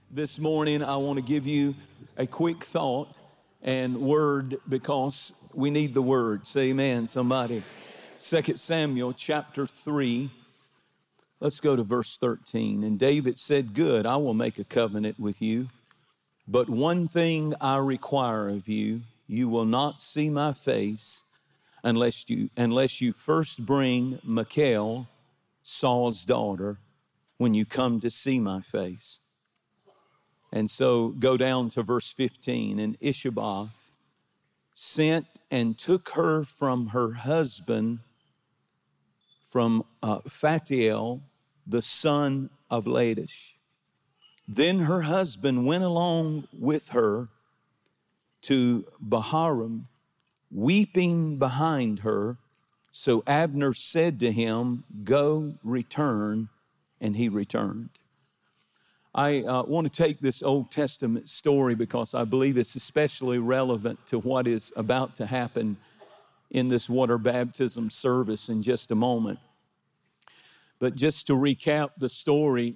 This morning, I want to give you a quick thought and word because we need the word. Say amen, somebody. 2 Samuel chapter 3. Let's go to verse 13. And David said, "Good, I will make a covenant with you. But one thing I require of you, you will not see my face unless you first bring Michal, Saul's daughter, when you come to see my face." And so go down to verse 15. And Ishaboth sent and took her from her husband, from Phatiel, the son of Laish. Then her husband went along with her to Bahurim, weeping behind her. So Abner said to him, "Go, return," and he returned. I want to take this Old Testament story because I believe it's especially relevant to what is about to happen in this water baptism service in just a moment. But just to recap the story,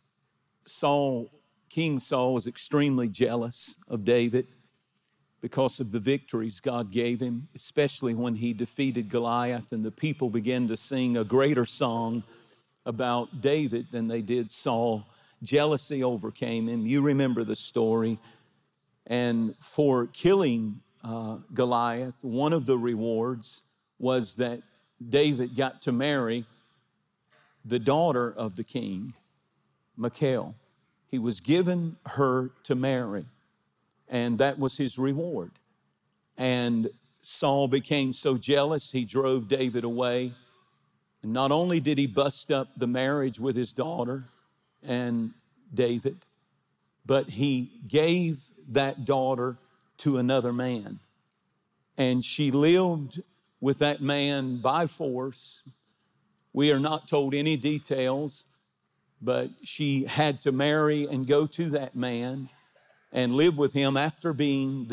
King Saul was extremely jealous of David because of the victories God gave him, especially when he defeated Goliath, and the people began to sing a greater song about David than they did Saul. Jealousy overcame him. You remember the story. And for killing Goliath, one of the rewards was that David got to marry the daughter of the king, Michal. He was given her to marry, and that was his reward. And Saul became so jealous, he drove David away. And not only did he bust up the marriage with his daughter and David, but he gave that daughter to another man. And she lived with that man by force. We are not told any details, but she had to marry and go to that man and live with him after being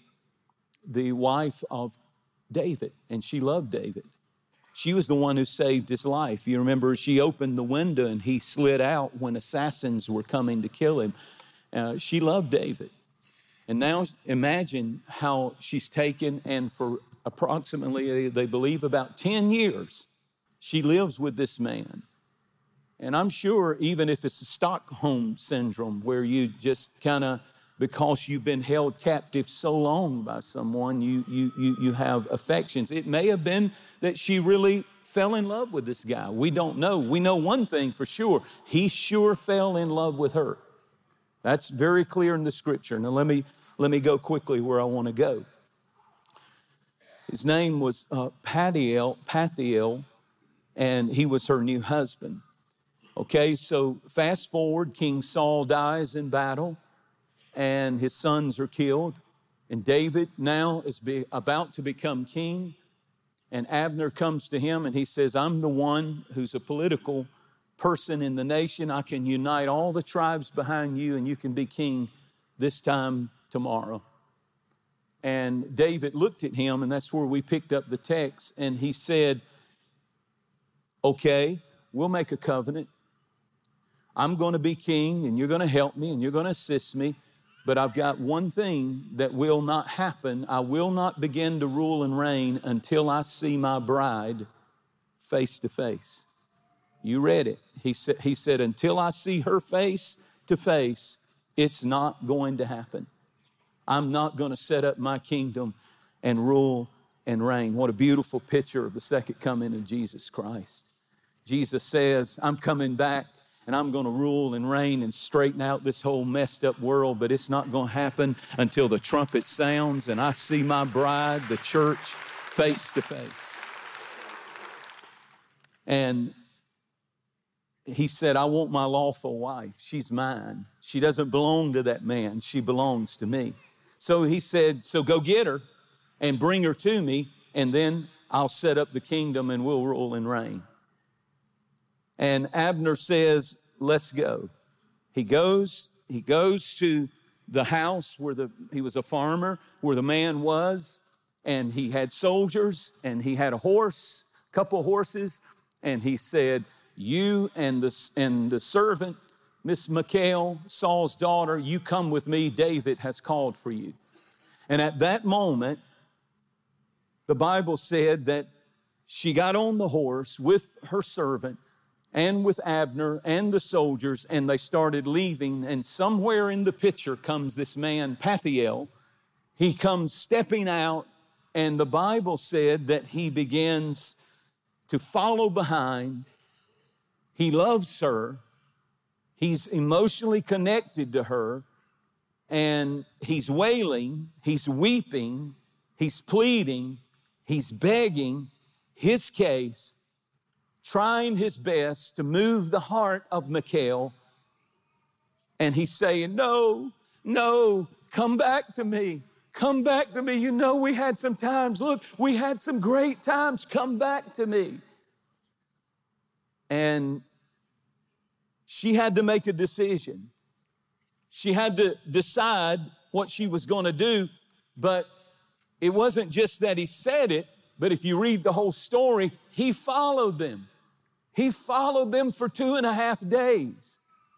the wife of David. And she loved David. She was the one who saved his life. You remember she opened the window and he slid out when assassins were coming to kill him. She loved David. And now imagine how she's taken, and for approximately, they believe, about 10 years, she lives with this man. And I'm sure even if it's a Stockholm syndrome where you just kind of, because you've been held captive so long by someone, you have affections. It may have been that she really fell in love with this guy. We don't know. We know one thing for sure. He sure fell in love with her. That's very clear in the scripture. Now let me go quickly where I want to go. His name was Pathiel, and he was her new husband. Okay, so fast forward, King Saul dies in battle, and his sons are killed. And David now is about to become king. And Abner comes to him and he says, "I'm the one who's a political person in the nation. I can unite all the tribes behind you and you can be king this time tomorrow." And David looked at him, and that's where we picked up the text. And he said, "Okay, we'll make a covenant. I'm going to be king and you're going to help me and you're going to assist me. But I've got one thing that will not happen. I will not begin to rule and reign until I see my bride face to face." You read it. He said, until I see her face to face, it's not going to happen. I'm not going to set up my kingdom and rule and reign. What a beautiful picture of the second coming of Jesus Christ. Jesus says, "I'm coming back and I'm going to rule and reign and straighten out this whole messed up world, but it's not going to happen until the trumpet sounds and I see my bride, the church, face to face." And he said, "I want my lawful wife. She's mine. She doesn't belong to that man. She belongs to me." So he said, "So go get her and bring her to me, and then I'll set up the kingdom and we'll rule and reign." And Abner says, "Let's go." He goes to the house where he was a farmer, where the man was, and he had soldiers, and he had a couple horses, and he said, "You and the servant Miss Michal, Saul's daughter, you come with me. David has called for you. And at that moment, the Bible said that she got on the horse with her servant and with Abner and the soldiers, and they started leaving. And somewhere in the picture comes this man, Pethiel. He comes stepping out, and the Bible said that he begins to follow behind. He loves her. He's emotionally connected to her, and he's wailing, he's weeping, he's pleading, he's begging his case, trying his best to move the heart of Michal. And he's saying, no, no, come back to me. Come back to me. You know we had some times. Look, we had some great times. Come back to me. And she had to make a decision. She had to decide what she was going to do, but it wasn't just that he said it, but if you read the whole story, he followed them. He followed them for 2.5 days.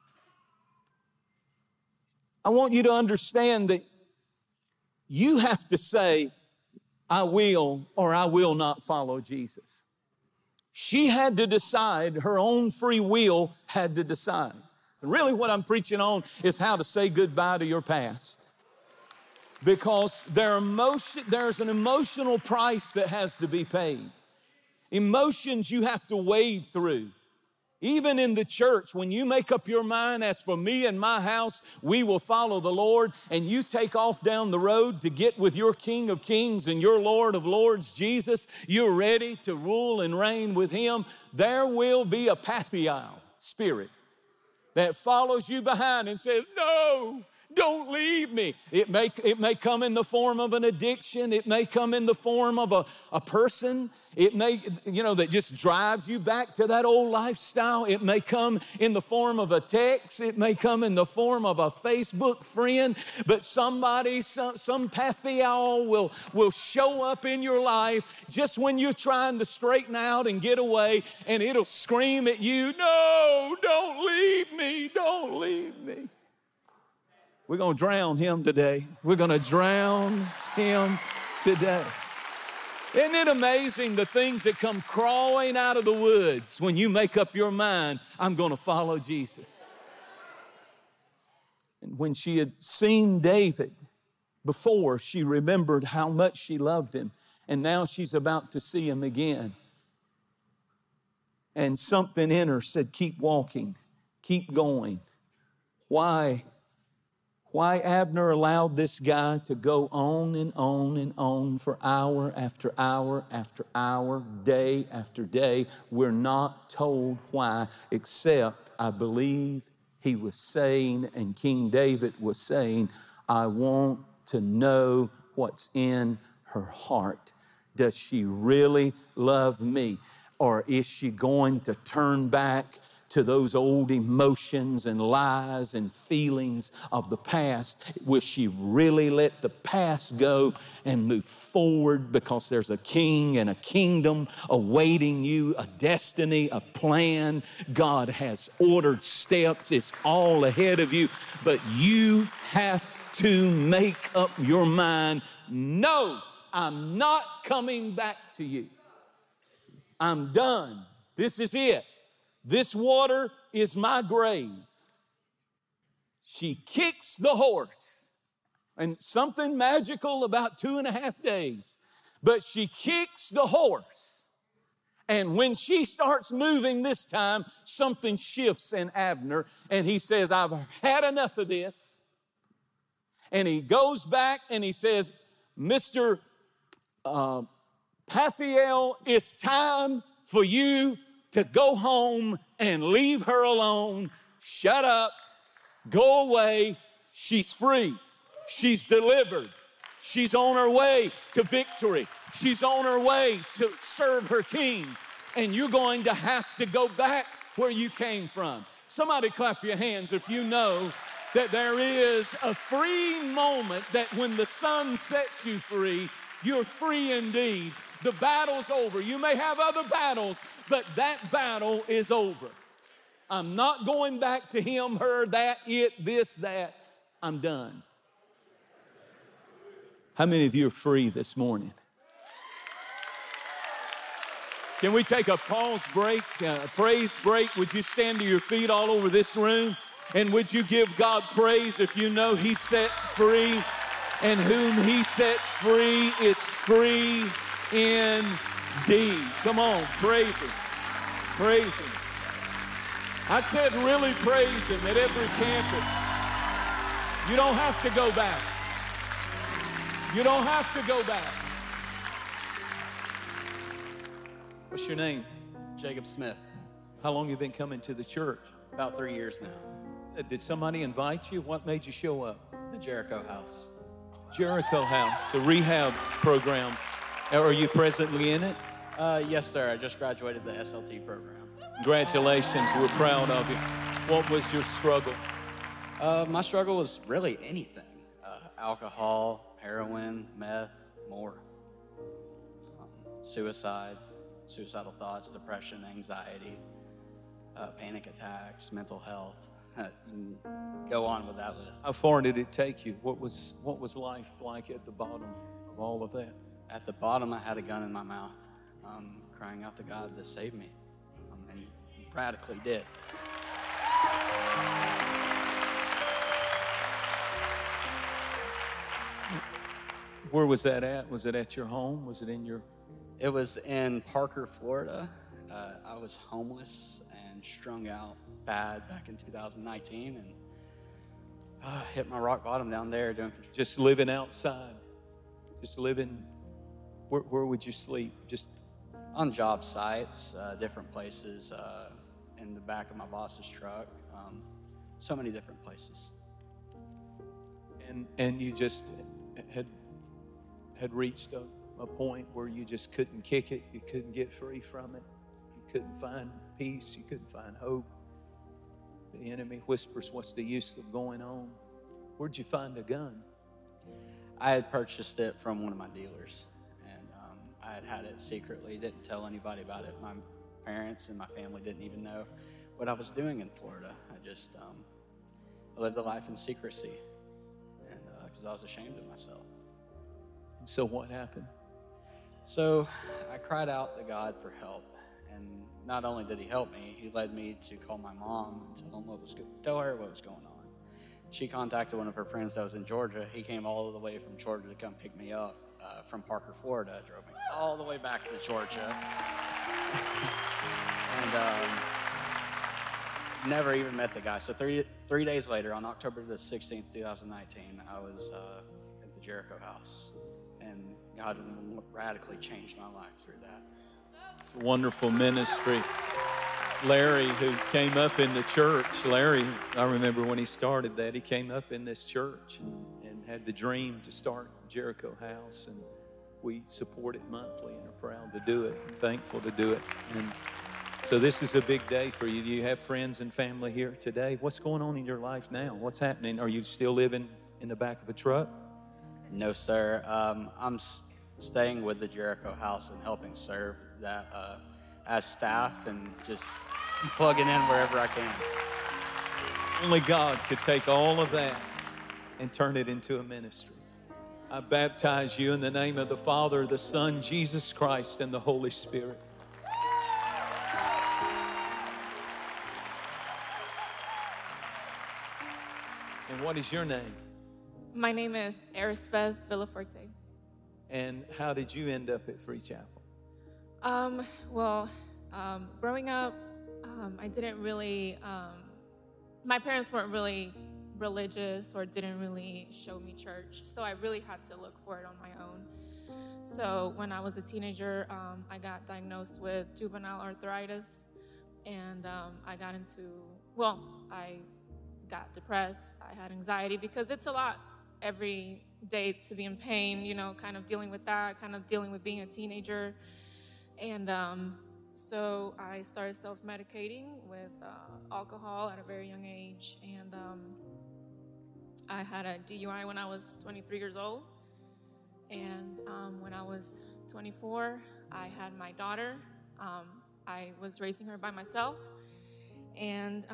I want you to understand that you have to say, I will or I will not follow Jesus. She had to decide, her own free will had to decide. And really what I'm preaching on is how to say goodbye to your past. Because there's an emotional price that has to be paid. Emotions you have to wade through. Even in the church, when you make up your mind, as for me and my house, we will follow the Lord, and you take off down the road to get with your King of Kings and your Lord of Lords, Jesus, you're ready to rule and reign with Him, there will be a Pethiel spirit that follows you behind and says, no, don't leave me. It may come in the form of an addiction. It may come in the form of a person. It may, that just drives you back to that old lifestyle. It may come in the form of a text. It may come in the form of a Facebook friend. But somebody, some Pethiel will show up in your life just when you're trying to straighten out and get away, and it'll scream at you, no, don't leave me, don't leave me. We're going to drown him today. We're going to drown him today. Isn't it amazing the things that come crawling out of the woods when you make up your mind, I'm going to follow Jesus? And when she had seen David before, she remembered how much she loved him. And now she's about to see him again. And something in her said, keep walking, keep going. Why Abner allowed this guy to go on and on and on for hour after hour after hour, day after day. We're not told why, except I believe he was saying, and King David was saying, I want to know what's in her heart. Does she really love me? Or is she going to turn back to those old emotions and lies and feelings of the past? Will she really let the past go and move forward, because there's a king and a kingdom awaiting you, a destiny, a plan? God has ordered steps. It's all ahead of you, but you have to make up your mind. No, I'm not coming back to you. I'm done. This is it. This water is my grave. She kicks the horse, and something magical about 2.5 days, but she kicks the horse. And when she starts moving this time, something shifts in Abner, and he says, I've had enough of this. And he goes back and he says, Mr. Pethiel, it's time for you to go home and leave her alone. Shut up. Go away. She's free. She's delivered. She's on her way to victory. She's on her way to serve her king. And you're going to have to go back where you came from. Somebody clap your hands if you know that there is a free moment, that when the sun sets you free, you're free indeed. The battle's over. You may have other battles, but that battle is over. I'm not going back to him, her, that, it, this, that. I'm done. How many of you are free this morning? Can we take a pause break, a praise break? Would you stand to your feet all over this room? And would you give God praise if you know he sets free? And whom he sets free is free indeed. Come on, praise him. Praise him. I said really praise him at every campus. You don't have to go back. You don't have to go back. What's your name? Jacob Smith. How long have you been coming to the church? About 3 years now. Did somebody invite you? What made you show up? The Jericho House. Jericho House, a rehab program. Are you presently in it? Yes, sir. I just graduated the SLT program. Congratulations. We're proud of you. What was your struggle? My struggle was really anything. Alcohol, heroin, meth, more. Suicidal thoughts, depression, anxiety, panic attacks, mental health. You can go on with that list. How far did it take you? What was life like at the bottom of all of that? At the bottom, I had a gun in my mouth, crying out to God to save me. And he radically did. Where was that at? Was it at your home? Was it in your... It was in Parker, Florida. I was homeless and strung out bad back in 2019 and hit my rock bottom down there doing... Just living outside? Just living... Where would you sleep? Just... On job sites, different places, in the back of my boss's truck, so many different places. And you just had reached a point where you just couldn't kick it, you couldn't get free from it, you couldn't find peace, you couldn't find hope. The enemy whispers, what's the use of going on? Where'd you find a gun? I had purchased it from one of my dealers, and I had it secretly, didn't tell anybody about it. My parents and my family didn't even know what I was doing in Florida. I just lived a life in secrecy, and because I was ashamed of myself. And so what happened? So I cried out to God for help, and not only did he help me, he led me to call my mom and tell her what was going on. She contacted one of her friends that was in Georgia. He came all the way from Georgia to come pick me up from Parker, Florida, drove me all the way back to Georgia. And never even met the guy. So three days later, on October the 16th, 2019, I was at the Jericho House. And God radically changed my life through that. It's a wonderful ministry. Larry, who came up in the church, Larry, I remember when he started that, he came up in this church and had the dream to start Jericho House, and we support it monthly and are proud to do it and thankful to do it. And so this is a big day for you. Do you have friends and family here today? What's going on in your life now? What's happening? Are you still living in the back of a truck? No, sir. I'm staying with the Jericho House and helping serve that as staff and just plugging in wherever I can. Only God could take all of that and turn it into a ministry. I baptize you in the name of the Father, the Son, Jesus Christ, and the Holy Spirit. And what is your name? My name is Arisbeth Villaforte. And how did you end up at Free Chapel? Growing up, I didn't really, my parents weren't really religious or didn't really show me church, so I really had to look for it on my own. So when I was a teenager, I got diagnosed with juvenile arthritis, and I got depressed. I had anxiety because it's a lot every day to be in pain, kind of dealing with that, kind of dealing with being a teenager. And so I started self-medicating with alcohol at a very young age. And I had a DUI when I was 23 years old. And when I was 24, I had my daughter. I was raising her by myself. and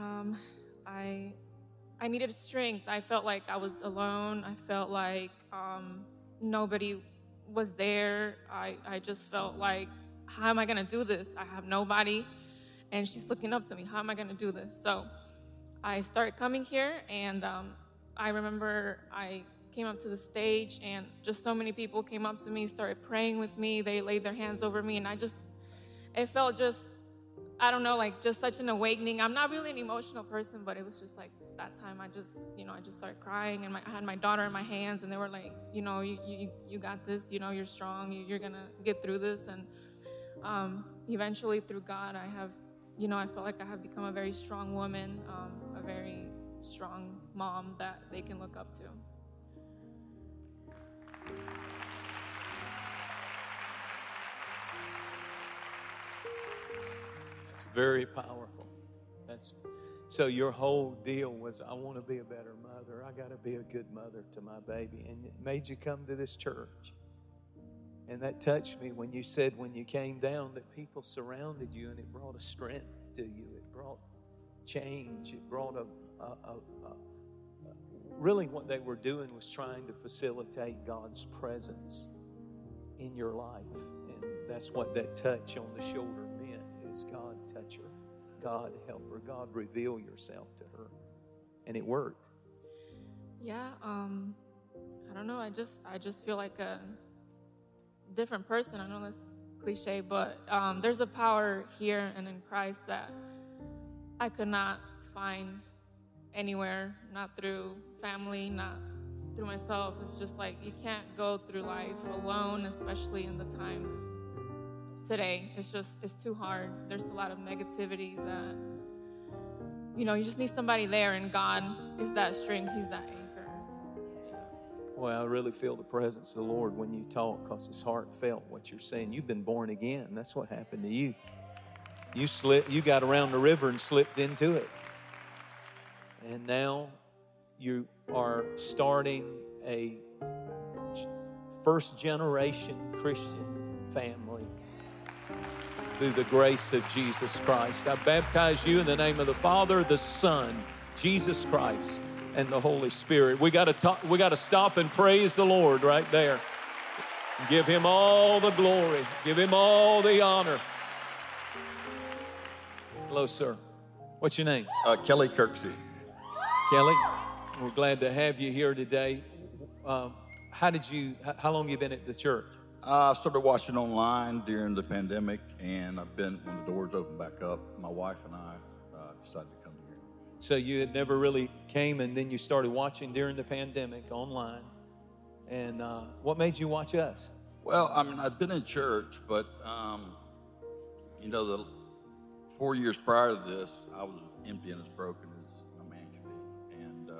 I needed strength. I felt like I was alone. I felt like nobody was there. I just felt like, how am I gonna do this? I have nobody, and she's looking up to me. How am I gonna do this? So I started coming here, and I remember I came up to the stage, and just so many people came up to me, started praying with me. They laid their hands over me, and it felt just, I don't know, like just such an awakening. I'm not really an emotional person, but it was just like that time I just started crying, and I had my daughter in my hands, and they were like, you got this, you're strong, you're gonna get through this. And eventually through God, I felt like I have become a very strong woman, a very strong mom that they can look up to. That's very powerful. So your whole deal was, I want to be a better mother. I got to be a good mother to my baby. And it made you come to this church. And that touched me when you said when you came down that people surrounded you, and it brought a strength to you. It brought change. It brought really what they were doing was trying to facilitate God's presence in your life. And that's what that touch on the shoulder meant, is God touch her. God help her. God reveal yourself to her. And it worked. Yeah, I don't know. I just feel like a different person. I know that's cliche, but there's a power here and in Christ that I could not find anywhere, not through family, not through myself. It's just like you can't go through life alone, especially in the times today. It's too hard. There's a lot of negativity that, you just need somebody there, and God is that strength. He's that anchor. Well, I really feel the presence of the Lord when you talk, because it's heartfelt what you're saying. You've been born again. That's what happened to you. You got around the river and slipped into it. And now you are starting a first generation Christian family through the grace of Jesus Christ. I baptize you in the name of the Father, the Son, Jesus Christ, and the Holy Spirit. We got to stop and praise the Lord right there. Give him all the glory. Give him all the honor. Hello, sir. What's your name? Kelly Kirksey. Kelly, we're glad to have you here today. How long have you been at the church? I started watching online during the pandemic, and I've been, when the doors opened back up, my wife and I decided to come here. So you had never really came, and then you started watching during the pandemic online. And what made you watch us? Well, I mean, I'd been in church, but, the 4 years prior to this, I was empty and as broken as a man could be.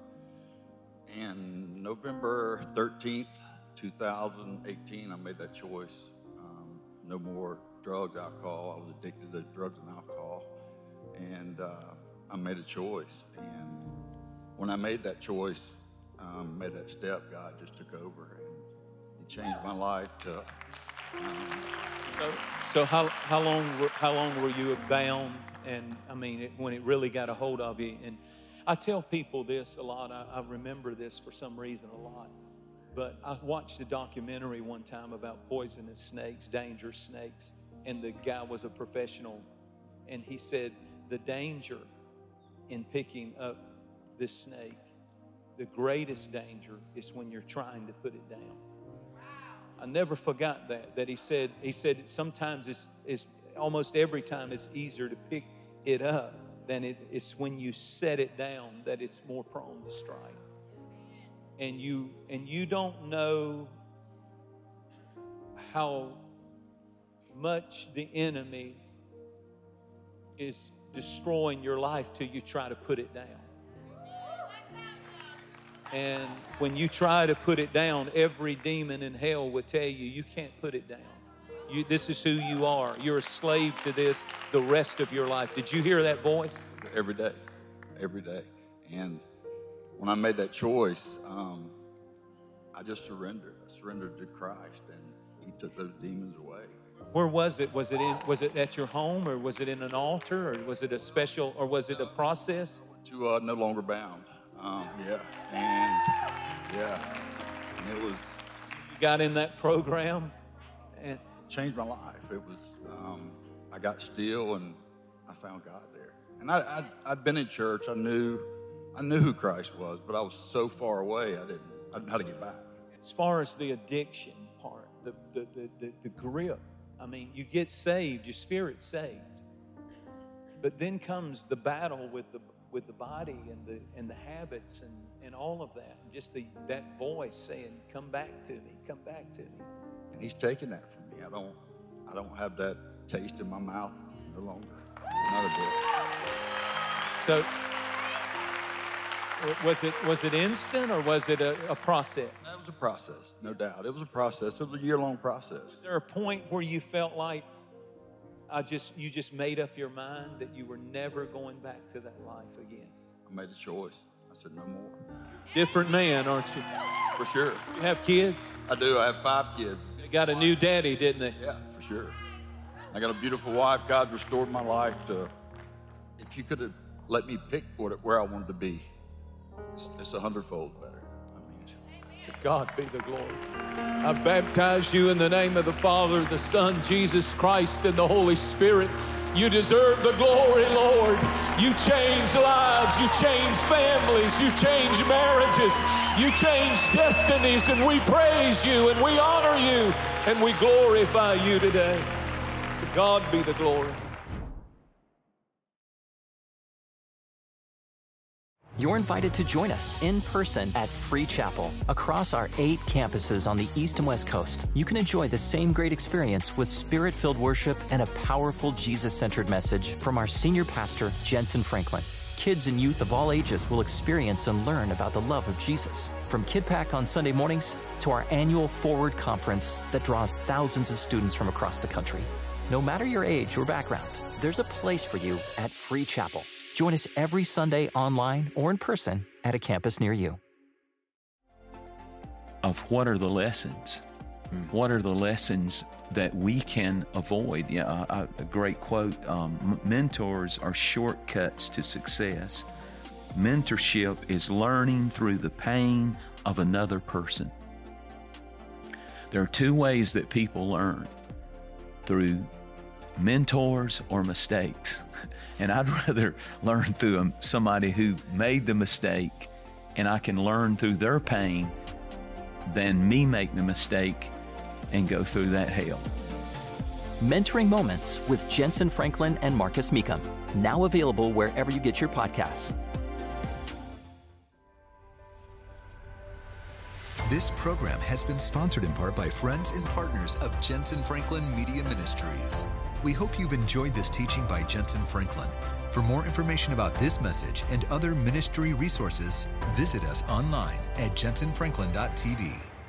And November 13th, 2018, I made that choice. No more drugs, alcohol. I was addicted to drugs and alcohol. And I made a choice. And when I made that choice, made that step, God just took over. And He changed my life to... So how long were you bound? And I mean, when it really got a hold of you. And I tell people this a lot. I remember this for some reason a lot. But I watched a documentary one time about poisonous snakes, dangerous snakes. And the guy was a professional. And he said the danger in picking up this snake, the greatest danger is when you're trying to put it down. I never forgot that he said sometimes it's almost every time it's easier to pick it up than it's when you set it down that it's more prone to strike. And you don't know how much the enemy is destroying your life till you try to put it down. And when you try to put it down, every demon in hell will tell you can't put it down. This is who you are. You're a slave to this the rest of your life. Did you hear that voice? Every day. And when I made that choice, I just surrendered. I surrendered to Christ, and He took those demons away. Where was it? Was it at your home, or was it in an altar, or was it a special, or was it a process? To No Longer Bound. And it was. You got in that program, and changed my life. It was. I got still, and I found God there. And I'd been in church. I knew who Christ was, but I was so far away. I didn't know how to get back. As far as the addiction part, the grip. I mean, you get saved, your spirit's saved, but then comes the battle with the body and the habits and all of that. Just that voice saying, "Come back to me, come back to me." And He's taken that from me. I don't have that taste in my mouth no longer. Not a bit. So, was it instant, or was it a process? That was a process, no doubt. It was a process. It was a year-long process. Was there a point where you felt like you just made up your mind that you were never going back to that life again? I made a choice. I said, no more. Different man, aren't you? For sure. You have kids? I do. I have 5 kids. They got a new daddy, didn't they? Yeah, for sure. I got a beautiful wife. God restored my life to, if you could have let me pick where I wanted to be, it's 100-fold better. To God be the glory. I baptize you in the name of the Father, the Son, Jesus Christ, and the Holy Spirit. You deserve the glory, Lord. You change lives, you change families, you change marriages, you change destinies, and we praise you, and we honor you, and we glorify you today. To God be the glory. You're invited to join us in person at Free Chapel. Across our 8 campuses on the East and West Coast, you can enjoy the same great experience with Spirit-filled worship and a powerful Jesus-centered message from our senior pastor, Jensen Franklin. Kids and youth of all ages will experience and learn about the love of Jesus. From Kid Pack on Sunday mornings to our annual Forward Conference that draws thousands of students from across the country. No matter your age or background, there's a place for you at Free Chapel. Join us every Sunday online or in person at a campus near you. Of what are the lessons? What are the lessons that we can avoid? Yeah, a great quote, mentors are shortcuts to success. Mentorship is learning through the pain of another person. There are 2 ways that people learn: through mentors or mistakes. And I'd rather learn through somebody who made the mistake and I can learn through their pain than me make the mistake and go through that hell. Mentoring Moments with Jensen Franklin and Marcus Mecum. Now available wherever you get your podcasts. This program has been sponsored in part by friends and partners of Jensen Franklin Media Ministries. We hope you've enjoyed this teaching by Jensen Franklin. For more information about this message and other ministry resources, visit us online at jensenfranklin.tv.